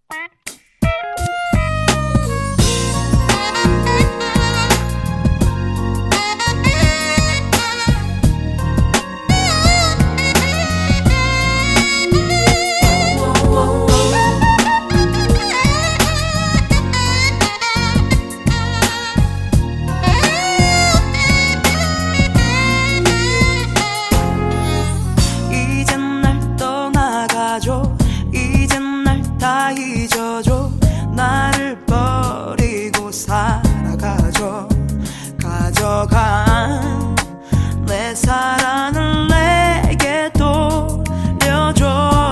이젠 날 다 잊어줘. 나를 버리고 살아가줘. 가져간 내 사랑을 내게 돌려줘.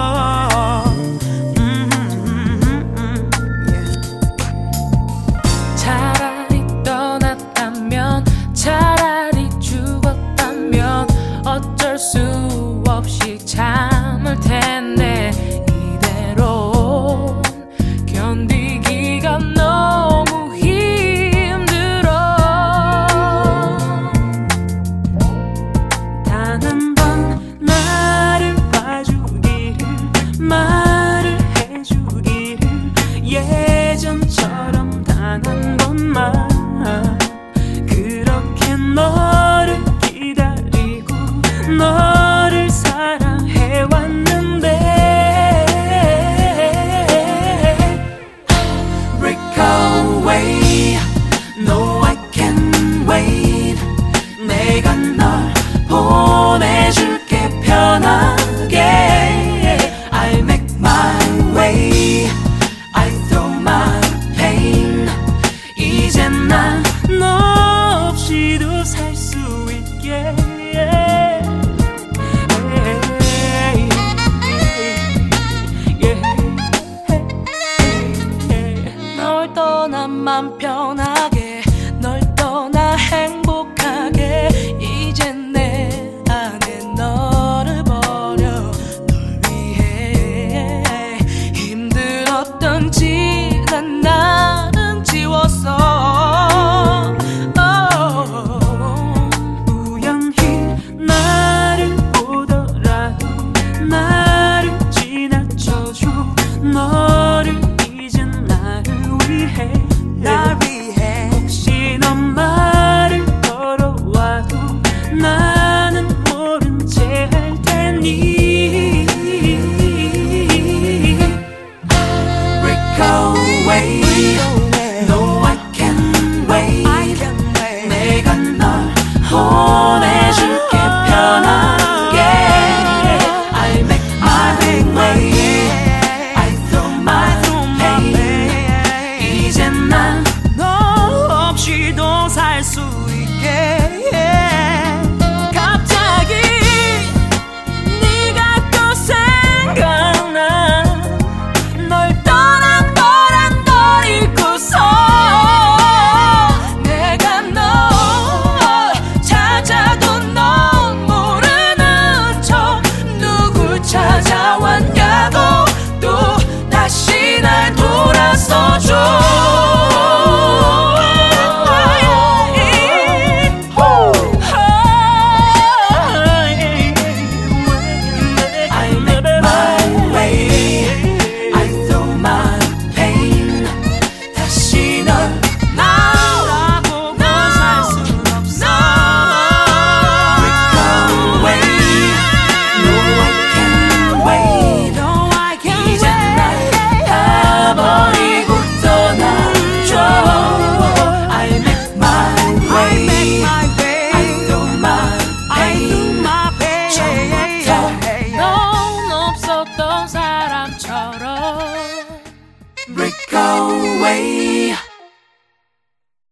차라리 떠났다면, 차라리 죽었다면 어쩔 수 없이 참을 텐데 이대로 견디기가 너무 힘들어. 단 한 번 나를 봐주기를, 말을 해주기를, 예전처럼 단 한 번만. 그렇게 너를 기다리고 너를 사랑해왔는데. Break away, no I can't wait. 내가 널 보내줄게 편하게. I'll make my way, I throw my pain. 이젠 난 너 없이도 살 수 있게. 널 떠나 맘 편하게, 널 떠나 행복하게. 이젠 내 안에 너를 버려 널 위해. 힘들었던 지난 날은 지웠어. 우연히 나를 보더라도 나를 지나쳐줘. 너를 이젠 나를 위해, 날 위해. 혹시 넌 말을 걸어와도 나는 모른 채 할 테니. Break away.